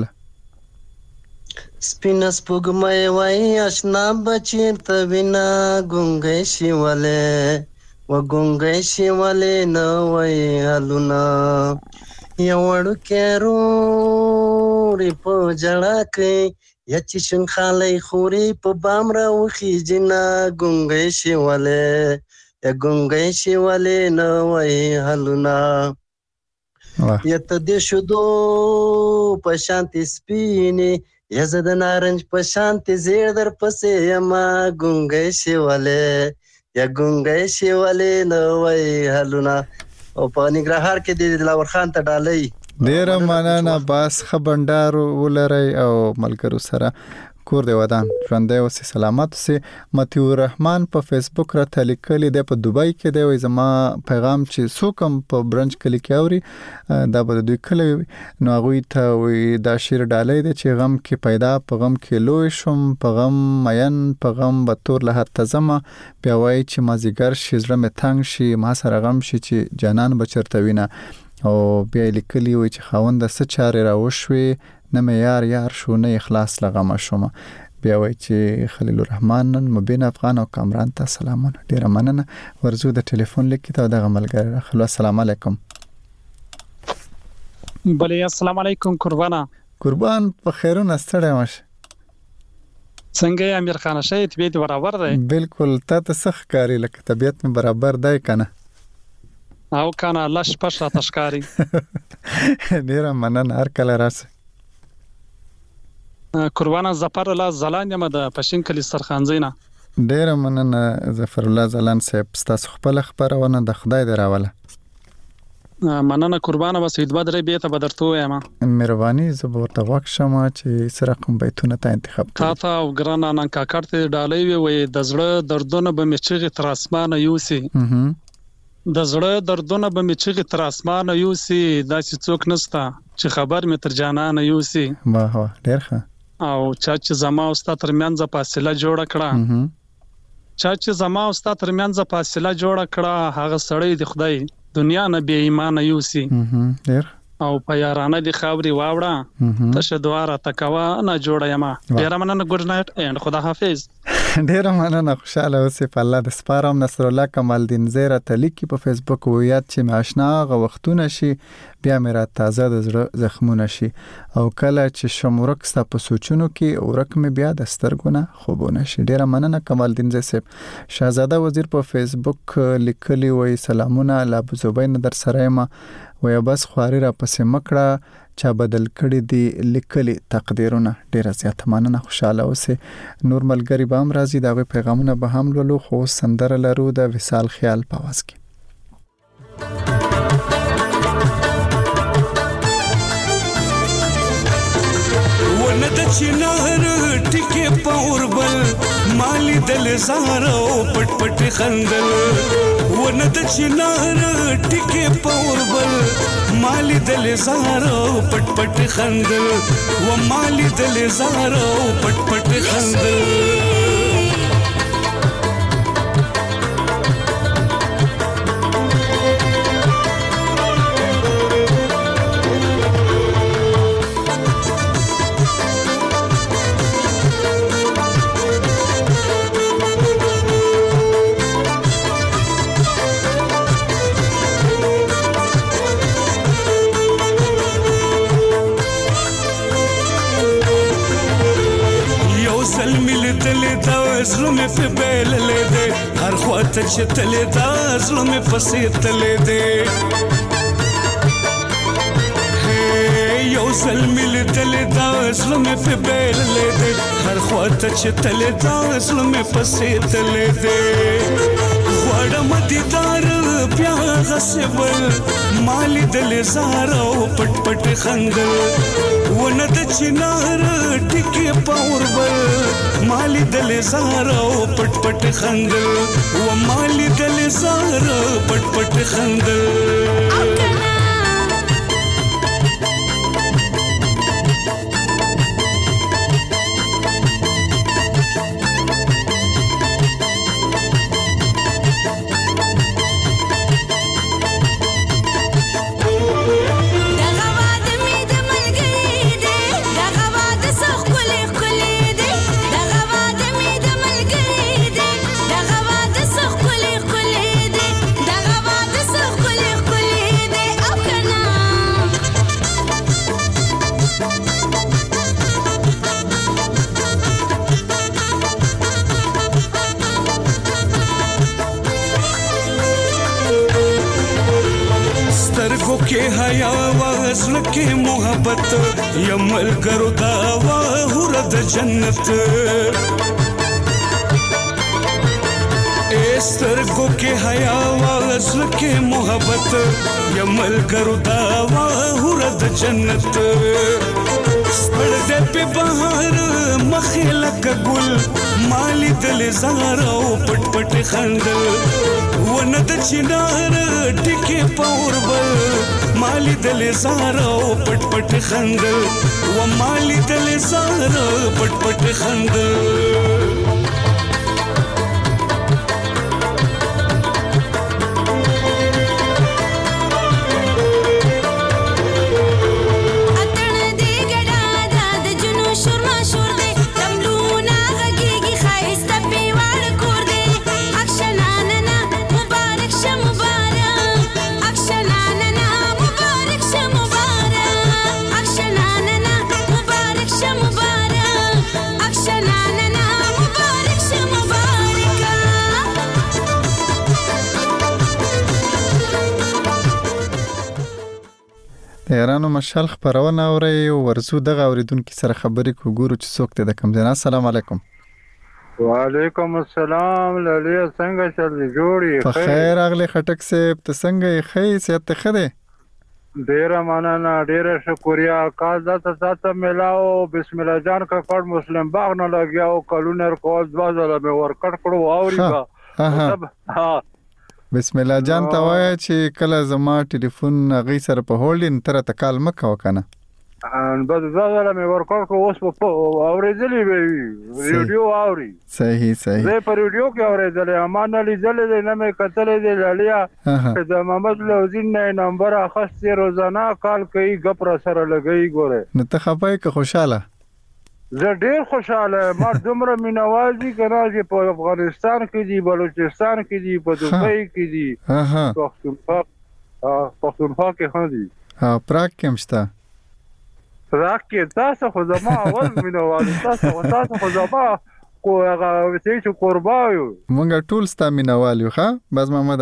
سپینس پګمې وای آشنا بچی ته وینا ګونګې شیواله و ګونګې شیواله نو وای حلونا یو وړو کې رو ری په جړه کې یا چې شن خالې خوري په بامرا وخی جنا ګونګې شیواله یا ګونګې شیواله نو وای حلونا یا ته دې شودو په شانتي سپینې یا زد نارنج په شانتي زیر در پسې یما ګونګې شیواله یا ګونګې شیواله نو وای حلونا. او په نګرهار کې د دلاور خان ته ډالۍ. ډیره مننه. باس خبردار ولري او ملګرو سره کور دی ودان ژوندۍ اوسې سلامت اوسې. متیو رحمان په فیسبوک راته لیکلي دی په دوبۍ کې دی، وایي زما پیغام چې څوک هم په برنچ کلي کې اوري دا به د دوی کلی وي، نو هغوی ته وایي دا شعر ډالۍ دی چې غم کې پیدا په غم کې لوی شوم، په غم مین په غم به تور له حد ته ځمه، بیا وایي چې مازدیګر شي زړه مې تنګ شي ما سره غم شي چې جانان به چېرته وینه. او بیا یې لیکلي وایي چې خاونده څه چارې راوشوې نه مې یار یار شو نه اخلاص لغمه شومه. بیا وایي چې خلیل الرحمن مبین افغان او کامران ته سلامونه. ډیره مننه. ورزو د ټلیفون لیک ته دغه ملګری راخلو. السلام علیکم. بله السلام علیکم قربانا. قربان په خیرونه ستړی مشه. څنګه یې امیر خان شه طبیعت برابر دی؟ بالکل. تا ته څه ښکاري لکه طبیعت مې برابر دی کنه؟ او کنه الله شپه راته ښکاري. ډیره مننه. هر کله راسه. قربانا ظفر الله زلان یم د پښین کلی سرخانزینا. ډیره مننه ظفر الله زلان صاحب. ستاسو خپل خبرونه د خدای دراوله. مننه قربانا. بس عید بدر به ته بدرته وایم. مهرباني زه به ورته وخت شمه چې سره کوم بیتونه ته انتخاب کړم. تا ته او ګران نن کاکړ ته ډالۍ وي د زړه دردونه به مچغه تر اسمانه یوسي. د زړه دردونه به مچغه تر اسمانه یوسي، دا چې څوک نستا چې خبر مې تر جانانه یوسي. واه واه ډیر ښه. او چا چې زما او ستا ترمنځ فاصله جوړه کړه چا چې زما او ستا ترمنځ فاصله جوړه کړه هغه سړی د خدای دنیا نه بې ایمانه یوسي. ډیر او په یارانه د خاوري واوړه تشه دواره تکوا نه جوړه یما. ډیر مننه. ګډ نایټ اند خدا حافظ. ډیره مننه. خوشاله اوسې په الله د سپارم. نصر الله کمال دین زیره تلیکی په فیسبوک ویات چې ماشنا غ وختونه شي بیا مې را تازه د زړه زخمونه شي، او کله چې شمورک ستا په سوچونو کې ورک مې بیا د سترګونه خوبونه شي. ډیره مننه کمال دین زی صاحب. شاهزاده وزیر په فیسبوک لیکلی وای سلامونه لا ابو زبین در سره ما وای بس خواري را پسې مکړه چا بدل کړي دي لیکلي تقدیرونه. ډیره زیاته مننه. خوشاله اوسې. نور ملګری به هم راځي دغه پیغامونه به هم لولو، خو سندره لرو د وصال خیال په आवाज کې. ونه د چنار ټیکې پاوربل مالی دل زارو پټ پټ خندل، ونه د چنار ټیکې پاوربل مالی دل زارو پټ پټ خندل، و مالی دل زارو پټ پټ خندل. زلمه په بیل لیدې هر خواته چې تلې دا زلمه پسې تلې دې یو زلمی لیدلی دا زړه مې په بیللی دی هر خواته چې تللی دا زړه مې پسې تللی دی غواړم دیدار بیا هغسې بل ما لیدلی زار او پټ پټ خندل ونه د چنار ټیکې په اوربل ما لیدلی زار او پټ پټ خندل و ما لیدلی زار پټ پټ خندل حیا وازل کې محبت یمل کرو دا ورد جنت استرګو کې حیا وازل کې محبت یمل کرو دا ورد جنت سپړ دې په بهار مخله کګل مالی دل زار او پټ پټ خندل ونه د چنار ټیکې پوربل مالی دل زار او پټ پټ خندل و مالی دل زار پټ پټ خندل د ایرانو مشال خبرونه اوري ورزو دغه اوریدونکو سره خبرې کو ګورو چې څوک د کم ځای. السلام علیکم. وعلیکم السلام. لالیا څنګه چل جوړی؟ په خیر اغلی خټک صاحب ته څنګه یې؟ خې سیادت خده ډیره مننه ډیره شکریا. کال دا تاسو ملاو بسم الله جان کا کډ مسلم باغ نه لګیاو کلونر کول ځوازله مې ور کټ کړو اوري با ها بسم الله جان ته وای چې کله زما ټلیفون غي سره په هولډین تر ته کال مکه وکنه ان بده ځاله مې ورکړ کو اوس په اورېدلې وی ویډیو اوري صحیح صحیح زه په ویډیو کې اورېدلې امان علي زلې نه مې کتلې دې لالیا د محمد لوزین نه نمبر اخستې روزانه کال کوي غپ را سره لګي ګوره نو ته خپای که خوشاله زه ډیر خوشاله ما دومره مینوازي کنه چې په افغانستان کې دي بلوچستان کې دي په دوبۍ کې دي پښتونخوا پښتونخوا کې هم دي ها پراګ کې مشته پراګ کې تاسو خو زما اول مینوازي تاسو تاسو خو زما کو هغه چې قربایو مونږ ټول ستا مینوالو ښا باز محمد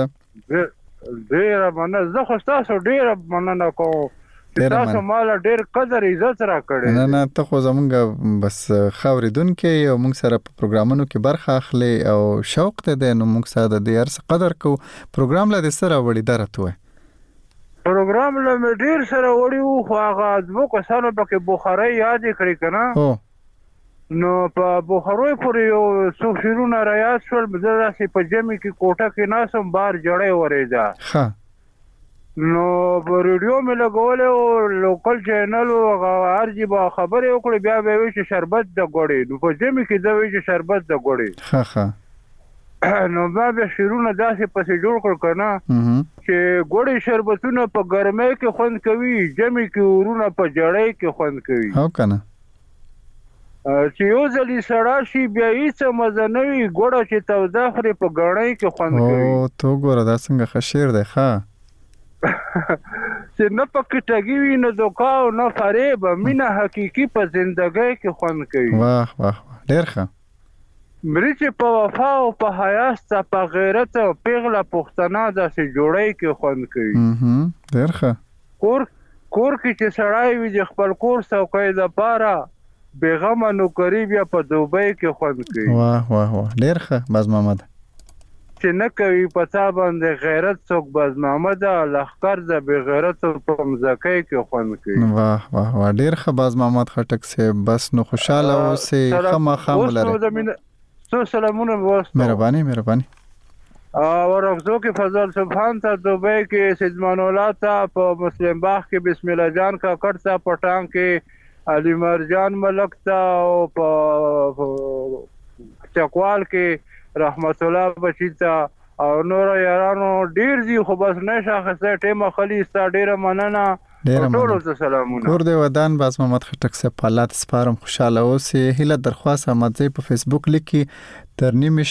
ډیر مننه زه خو تاسو ډیر مننه کوم تاسو مال ډیر قدر عزت را کړی نه نه ته خو زمونږ بس خاوریدونکو او موږ سره په پروګرامونو کې برخه اخلي او شوق ته ده نو موږ ساده د هر څه قدر کو پروګرام لا د سره وړي درته وي پروګرام لا مې ډیر سره وړي او خو هغه ځمو کو سره پکې بخاري یاد کړی کنه هو نو په بخاروي پورې یو څو شیرونه ریاض شول مزه سي په جمی کې کوټه کې ناسم بار جړې ورېدا ها نو په ریډیو مې لګولې او لوکل چینل او ارجی با خبرې وکړې بیا به وی چې شربت د ګوړې نو په جمی کې دا وی چې شربت د ګوړې ها ها نو ما به شیرونه داسې پسې جوړ کړ کنه چې ګوړې شربتونه په ګرمۍ کې خوند کوي جمی کې ورونه په جړې کې خوند کوي او کنه چې یو ځلې سړا شي بیا هیڅ مزه نه وي ګوړه چې توده خوري په ګړۍ کې خوند کوي او تو ګوره دا څنګه خشیر دی ښا چې نه پکې ټګي وي نه دوکا او نه فریب مینه حقيقي په ژوندۍ کې خوند کوي واه واه ډېر ښه مرچ په وفا او په حیا ست په غیرت او پیغله پښتنه داسې جوړی کې خوند کوي هم ډېر ښه کور کور کې چې سړی وي د خپل کور څوکۍ دپاره بېغمه نوکري بیا په دوبۍ کې خوند کوي. واه واه واه ډېر ښه باز محمد. چې نه کوي په تا باندې غیرت څوک باز محمده لښکر د بې غیرتو په مځکۍ کې خوند کوي. واه واه واه ډېر ښه باز محمد خټک صاحب. بس نو خوشحاله اوسئ ښه ماښام ولرئ. څو سلامونه مې واستو. مهرباني مهرباني. ورغزو کې فضل سبحان ته دوبۍ کې سیدمان الله ته په مسلم باغ کې بسم الله جان کاکړ ته پټان کې علي مرجان ملک ته او په چکوال کې رحمت الله بچی ته او نور یارانو ډیر زی خو بس نشه خسته ټیمه خلی ستا ډیره مننه. ټولو ته سلامونه. کور دی ودان باز محمد خټک صاحب په حالات سپارم خوشاله اوسئ. هیله درخواست احمدزی په فیسبوک لیکي تر نیمې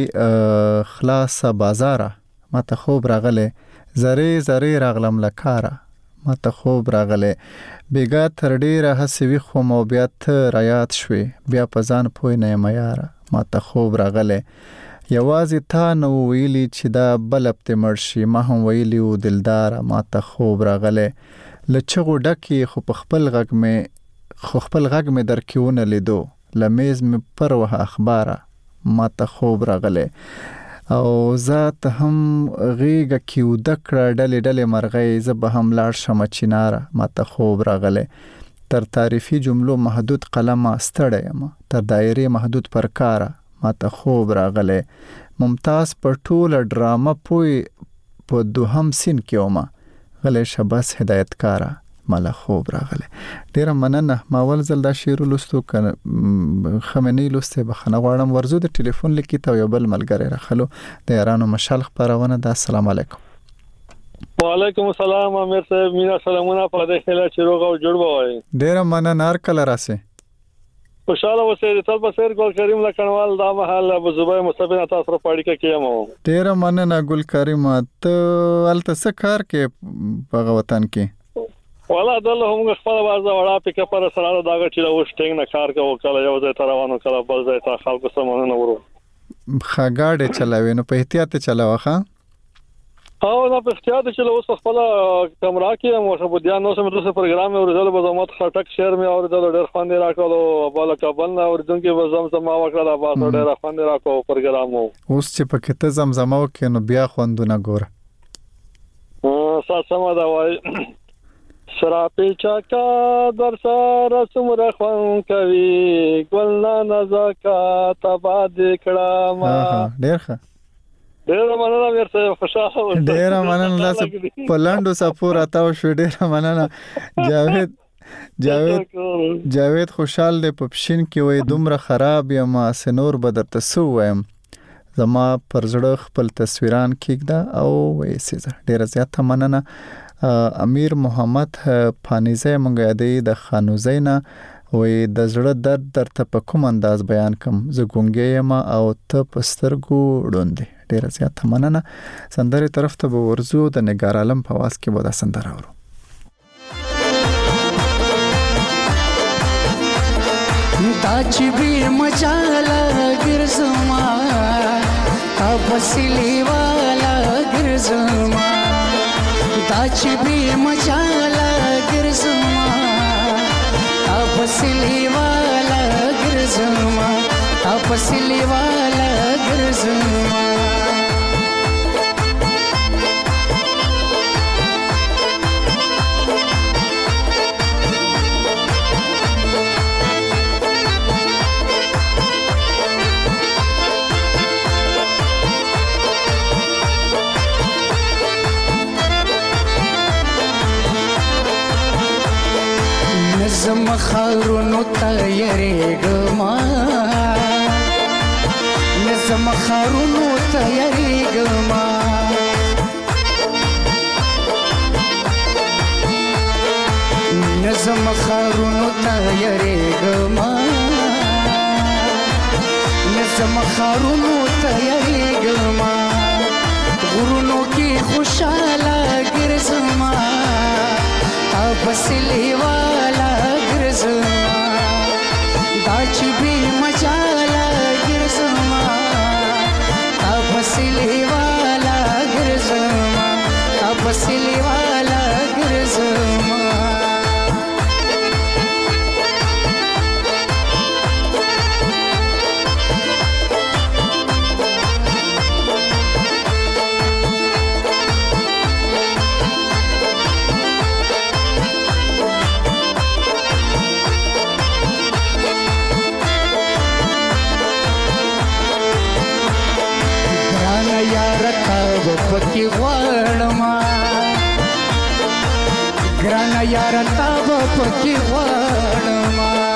شپې خلاصه بازاره ماته خوب راغلی زری زری راغلم لکاره ماته خوب راغلی بیګا تر ډیره هسې ویښوم او بیا ته رایاد شوې بیا په ځان پوی نه یم یاره ماته خوب راغلی یوازې تا نو ویلي چې دا بلب دې مړ شي ما هم ویلي و دلداره ماته خوب راغلی له چغو ډکې خو په خپل غږ مې خو خپل غږ مې در کې ونه لیدو له میز مې پر وه اخباره ماته خوب راغلی او ذات هم غیږه کې وده کړه ډلې ډلې مرغۍ زه به هم لاړ شمه چیناره ماته خوب راغلی تر تعریفي جملو محدود قلمه ستړی یم تر دایرې محدود پر کاره ماته خوب راغلی ممتاز په ټوله ډرامه پوی په دوهم سین کې ومه غلی شه بس هدایتکاره ماله خوب راغلی. ډیره مننه. ما اول ځل دا شعر ولوستو که ښه مې نه لوستی بخښنه غواړم. ورځو د ټلیفون لیکي ته یو بل ملګری راخلو د یارانو مشال خپرونه ده. السلام علیکم. وعلیکم السلام امیر صاحب مینا سلامونه په دې خیال چې روغ او جوړ وای. ډیره مننه. هر کله راسي خوشاله اوسئ. تاسو په سر ګل کریم لکنوال دا محل ابو زبیر مصطفی تاسو سره پاړی کې کېم. ډیره مننه ګل کریم. ته الته څه کار کې په وطن کې؟ والا دله هم خپل بازار وړا پک پر سره دا غټی له وشټینګ نه کار کوي کله یو ځای ته روانو کله بل ځای ته خلکو سره نه ورو. خاګاډه چلاوي نو په احتیاط چلاوه ښا؟ او نه په احتیاط چلو اوس خپل کمره کې مو خو بیا نو سم دوسه پروګرام ورزل به زموت خټک شهر می اور د ډېر خوند راکړو بالا کابل نه اور دونکو به زمزم وکړه با ډېر خوند راکړو پروګرام. اوس چې پکې ته زمزم وکې نو بیا خوندونه ګوره. ا ساسما دا وای شرابي چاکا در سره څومره خوان کوي ګلنا نزاکات آباد کړه ما. ډېر ښه. ډېر مننه ورته خوشاله. ډېر مننه لاس په لاندو سپور اتاو شو. ډېر مننه. جاوید جاوید جاوید خوشحال دی په پښین کې وای دومره خراب یم سنور بدر ته سو وایم زما پر زړه خپل تصویران کېږده او وای سیزه. ډېر زیات مننه. امیر محمد پانیزه مونږ یادې د خانوزینا وای د زړه درد درته په کوم انداز بیان کم زه ګونګې یم او ته په سترګو ړوندې. ډېره زیاته مننه. سندرې طرف ته به ورځو. د نګار عالم په آواز کې به دا سندره اورو. دا چې بې مجاله ګرځما تا پسې والا ګرځما دا چې بې مجاله ګرځما تا پسې والا ګرځما تا پسې والا ګرځما نظم خارونو تیاریګما نظم خارونو تیاریګما نظم خارونو تیاریګما نظم خارونو تیاریګما غرونو کې خوشاله ګرځما پسلی والا ګرځما دا چې بې مجاله ګرځما تا پسلی والا ګرځما تا پسلی والا ګرځما پکې غواړم ګران یار تا پکې غواړم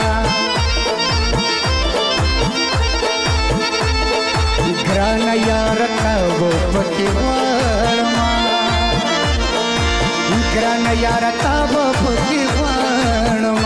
ګران یار تا پکې غواړم ګران یار تا پکې غواړم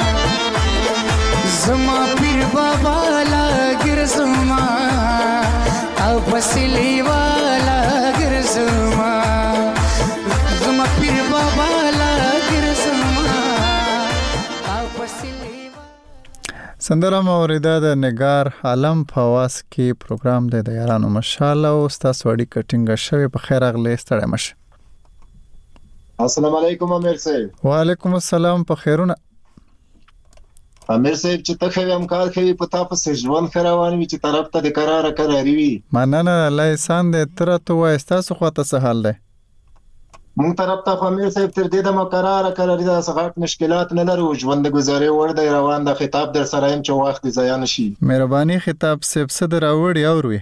زما پیر بابا لا ګرځما او پسلی والا ګرځما زما پیر بابا لا ګرځما او پسلی سندره موریده د نگار عالم په واس کې پروګرام دی د یارانو مشال او تاسو وړي کټینګ شوی په خیر اغلی ستړی مشه. السلام علیکم امیر صاحب. وعلیکم السلام په خیرونه. امیر صاحب چې ته خو هم کار کوي په تاسو سره ژوند خروان وي چې طرف ته د قرار قراری وي. مننه الله احسان دې تر ته وای تاسو خو ته څه حال دی؟ مونږ طرف ته امیر صاحب تر دې د مقرره قراری د سغات مشکلات نه لرو ژوند گزارې ور دی روان د خطاب در سره هم چې وخت ضایع نشي. مهرباني خطاب صاحب څه دراوړي اوروي؟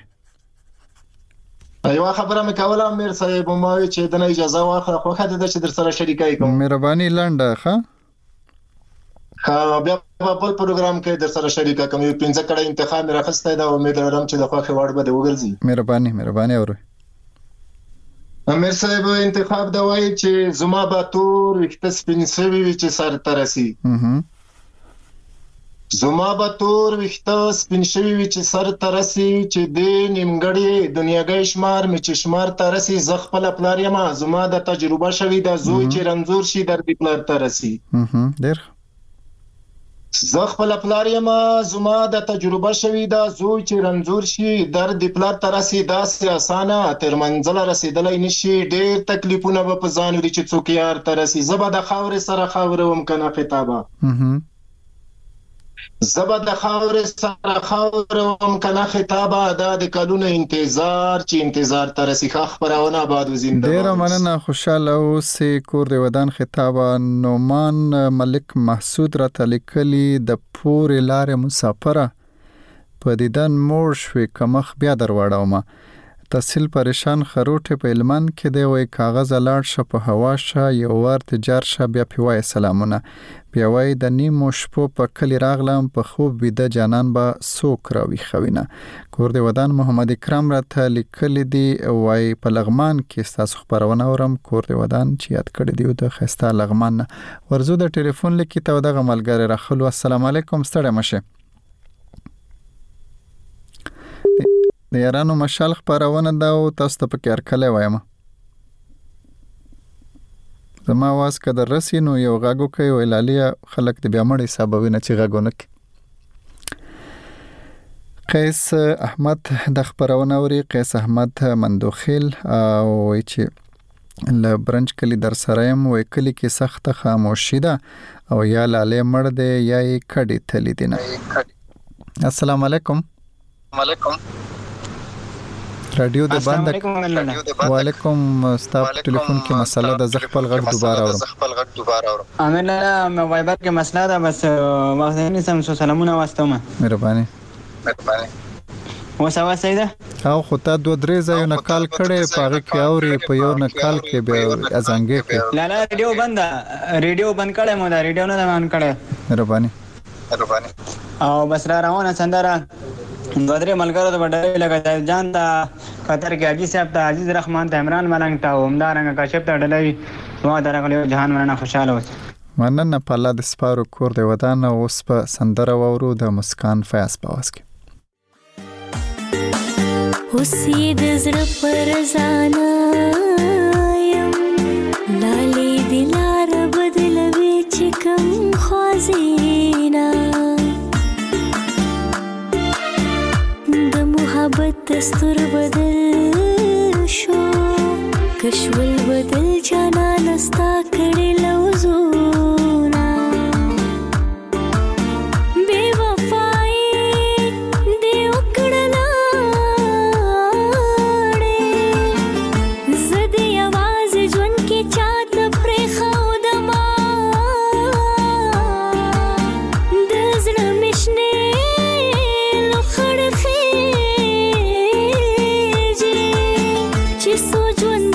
ایوه خبره مې کوله امیر صاحب مو چې د اجازه واخله خو خاطر د چې در سره شریکای کوم. مهرباني لنډه ښه ها بیا په بل پروګرام کې در سره شریکه کوم یو پنځه کړه انتخاب راخسته دا امید لرم چې د خوخه وړ به وګرځي. مهرباني مهرباني اوري. امیر صاحب انتخاب دا وایي چې زما به تور وخت سپین سوي چې سر ترسي. زما به تور وخت سپین شوي چې سر ترسي چې د نیمګړی دنیاګي شمار می چې شمار ترسي ز خپل پلار یما زما د تجربه شوي د زوی چې رنزور شي در دی پلار ترسي. ډیر زه خپل پلار یم زما د تجربه شوی دا زوی چې رنځور شي در د پلار تر رسي داسې اسانه تر منزل رسیدلای نشي ډېر تکلیفونه به په ځان لري چې څوک یار تر رسي زبا د خاور سره خاور وم کنه خطابه زبا د خاور سره خاور وم کنه خطابه دا د کلونو انتظار چې انتظار تر رسي خبرونه بعد زنده ډیر مننه خوشاله اوسې کور د ودان خطابه نومان ملک محسود را تلکلی د پورې لارې مسافره په دیدن موړ شوې کمخ بیا دروړاومه تحصیل پریشان خروټه په علمان کې دی وای کاغذ لاړ ش په هوا ش یو ور تجار ش بیا پیوای سلامونه بیا وای د نیمو شپو په کلی راغلم په خوب بيده جانان با سوک راوي خوینه کور دی ودان محمد اکرام را ته لیکل دی وای په لغمان کې تاسو خبرونه اورم کور دی ودان چې یاد کړی دی د خسته لغمان ورزو د ټلیفون لیکي ته دغه ملګری راخلو السلام علیکم ستړی مشه د یارانو مشال خبرونه دا او تاسو ته پکې ارکلې وایم زما واس کده رسی نو یو غاګو کوي ویلالیا خلک د بیا مړ حسابوي نه چې غاګونه قیس احمد د خبرونه اوري قیس احمد مندوخیل او وای چې ل برنچ کلی در سرایم وای کلی کې سخت خاموشي ده او یا لاله مړ ده یا کډی تلی دینه السلام علیکم وعلیکم رادیو د بند وعلیکم ستاپ ټلیفون کې مسله د زخپل غږ دوباره اورم امین الله وایبر کې مسله ده بس واخدنی سم سلامونه واستوم مهرباني مهرباني وسوا سیده او خو تا دوه درې ځایو نه کال کړي پاره کې اوري په یو نه کال کې به ازانګې کې لا لا ریډیو بند ریډیو بند کړه مو دا ریډیو نه مان کړه مهرباني مهرباني او بس را روانه سندره دوادرې ملګرو ته وډای لګا جان دا قطر کې حاجی صاحب ته عزیز رحمان ته عمران ملنګ ته همدارنګ کاشف ته ډلې نو درغلی جهان ورنه خوشاله اوس مننه په الله د سپارو کور دی ودان اوس په سندره وورو د مسکان فیاض پاس کې اوسې د زړه پر زانا یم لالې دلار بدلوي چې کوم خوازینا محبت دستور بدل شو کشول بدل جانا نستا کړي لوزونا بے وفائی دی وکړنا زدي आवाज ژوند کې چات پرې خو دما د زړه مشنه چې سوچ ون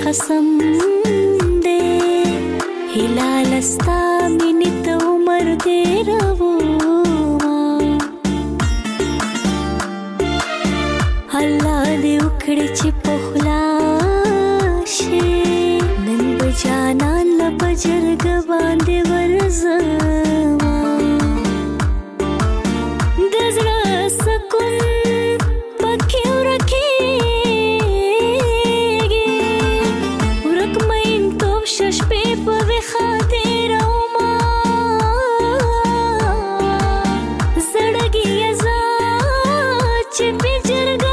قسم دے هلال استا مینې ته عمر دې روما الله دې وکړي چې په خوله شي نن به جانان له په جرګه باندې ورځما د زړه سکون پکې ورکېږي ورک مین توب ششپې په وخا دې روما زړګي ازا چې په جرګه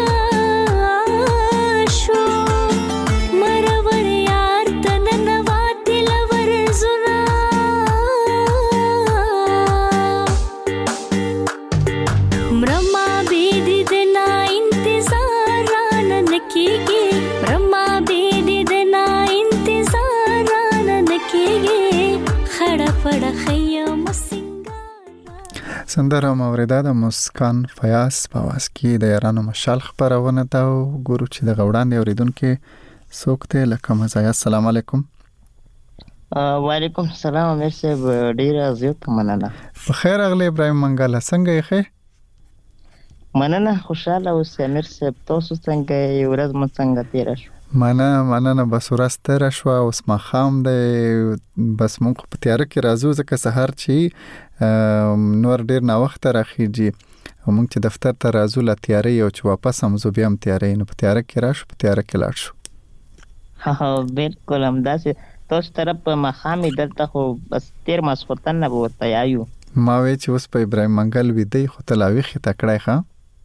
سندره موریده د مسکان فیاض په واس کې د یارانو مشال خبرونه دا ګورو چې د غوړاندې اوریدونکو څوک ته لکه مزایا. السلام علیکم. وعلیکم السلام. امیر صاحب ډیره زیات مننه. بخیر اغلی ابراهیم منګاله څنګه یې ښه؟ مننه خوشاله اوس امیر صاحب. تاسو څنګه یې؟ ورځ مو څنګه تیر شو؟ مننه مننه بس ورځ تیر شو اوس ما خام دی بس مونږ په تیار کې راځو ځکه سحر چې نور ډیر نه وخت راخیږي مونږ چې دفتر ته راځو لا تیارې او چې واپس هم زو بیا هم تیارې نو په تیار کې راشو په تیار کې لاړ شو. ها بالکل هم داسې تاسو طرف ما خامې دلته خو بس تیر ماسختن نه ورته یایو ما وی چې اوس په ابراهیم منګل وی دی خو تلاوی خې تکړای ښه.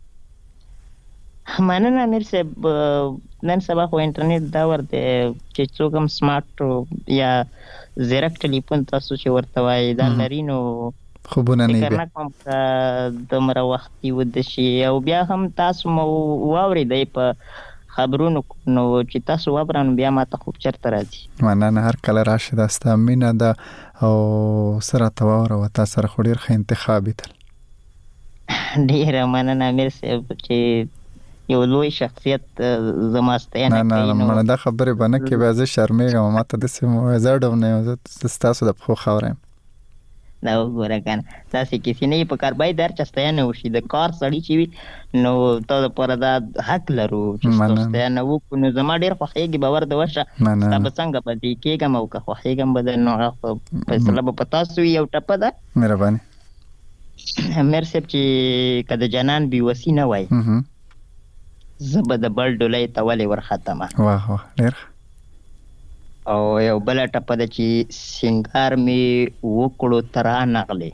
مننه امیر صاحب. نن سبا خو انټرنیټ دا ورته چې څوک هم سمارټ یا زیرک ټلیفون تاسو چې ورته وایي دا لري نو خوبونه نه وي کوم د مر وخت یو د شي او بیا هم تاسو مو واوري دی په خبرونو نو چې تاسو وبران بیا ما ته خوب چرته راځي. مننه هر کله راشد است مینه ده او سره تواور او تاسو سره خو ډیر ښه انتخاب تل. ډیر مننه امیر صاحب چې یو لوی شخصیت زماستانه کوي. نه نه مړه دا خبره باندې کې به زه شرمېږم ماته د سیمو زړم نه تاسو د خو خبرم دا وګوره کنه تاسو کسی نه په کار باید در چستانه وشي د کار سړی چې نو ته پر دا حق لرو چې تاسو نه وکړو زما ډیر خوښیږي باور د وشه تاسو څنګه پدې کېږم او که خوښیږم بدل نو فیصله په تاسو یو ټپه ده. مهرباني امیر صاحب چې کده جنان بي وسی نه وای زبه د بل ډولې تولې ور ختمه. واه واه ډیر. او یو بل ټپه د چې سنگار می وکړو ترا نغلې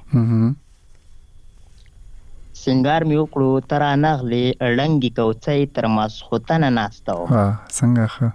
سنگار می وکړو ترا نغلې لنګي کوڅې تر ماسختنه ناستو. ها څنګه ښه.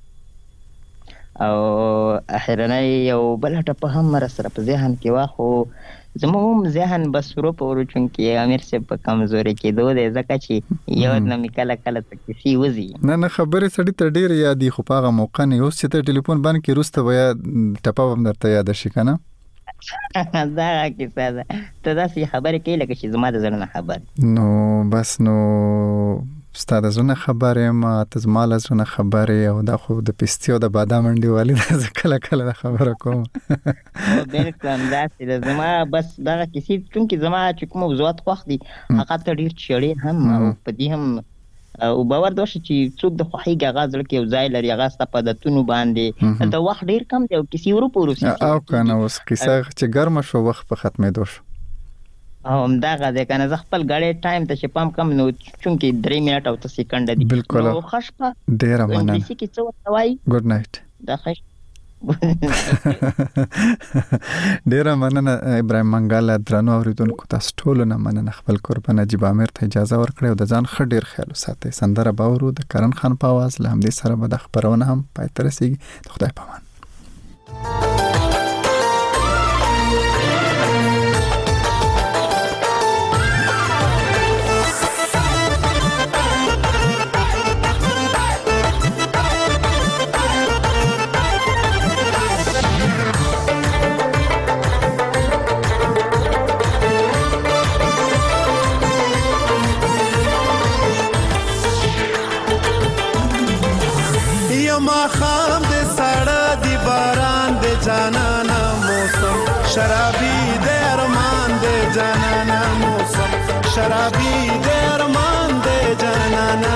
او اخرنه یو بل ټپه هم مر سره په ذهن کې واخو زموږ ذهن بس ورو پورو چونکی امیر صاحب په کمزوري کې دوه د زکه چې یو د میکاله کله تک سی وزي نه نه خبره سړی ته ډیر یادې خو پاغه موقع نه اوس چې ته ټلیفون باندې کې روسته ویا ټپه هم درته یاد شي کنه دا کیسه ده ته داسې خبره کې لکه چې زما د ځنه خبر نو بس نو ستاسو زونه خبره ما ته زما له زونه خبره او دا خو د پستیو د بادام منډي والی د کله کله خبره کوم بالکل دا چې زما بس دا کیسې چونکی زما چې کوم موضوعات خوښ دي هغه ته ډیر چړې هم او په دې هم او باور دوشه چې څوک د خوښي غاز لکه یو ځای لري هغه ست په دتونو باندې دا وخت ډیر کم دی او کیسې ورو پوروسي او کنه اوس کیسه چې ګرم شو وخت په ختمې دوش او دا غږه کنه ز خپل غړې ټایم ته چې پام کم نو چونکی درې منټ او څه سکند دي بالکل نو خشپه ډیر مننه انګلیسي کې څه وایي ګډ نایټ دا خش ډیر مننه ابراهیم منګاله درنو اوریدونکو تاسو ټول نه مننه خپل قربان نجیب امیر ته اجازه ورکړو د ځان خ ډیر خیال ساتي سندره باورو د کرن خان په आवाज له همدې سره به د خبرونه هم پای تر رسیږي خدای پامان. ما خام دې سړه دی باران دې جانانا موسم شرابي دې ارمان دې جانانا موسم شرابي دې ارمان دې جانانا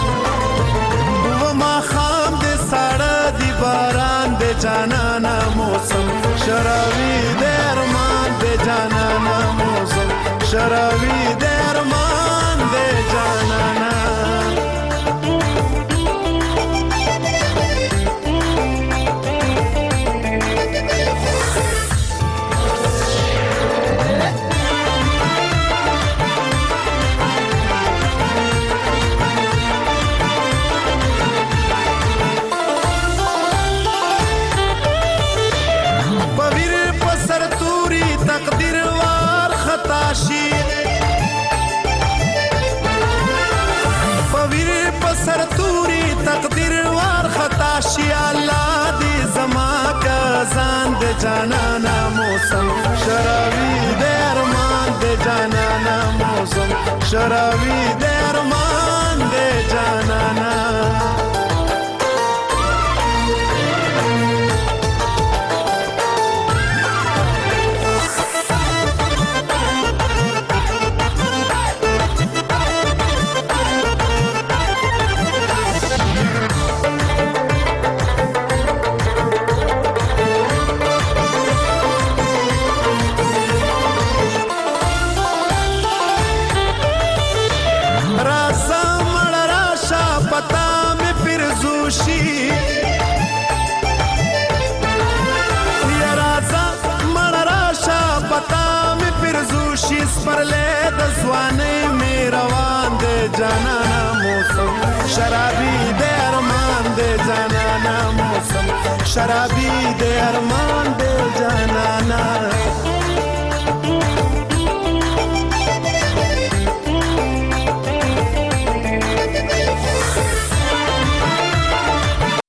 و ما خام دې سړه دی باران دې جانانا موسم شرابي دې ارمان دې جانانا موسم شرابي دې ارمان دې جانانا जनाना मौसम शराबी दे अरमान दे जनाना मौसम शराबी दे अरमान दे जनाना जनाना मौसम शराबी दे अरमान दे जनाना मौसम शराबी दे अरमान दे जनाना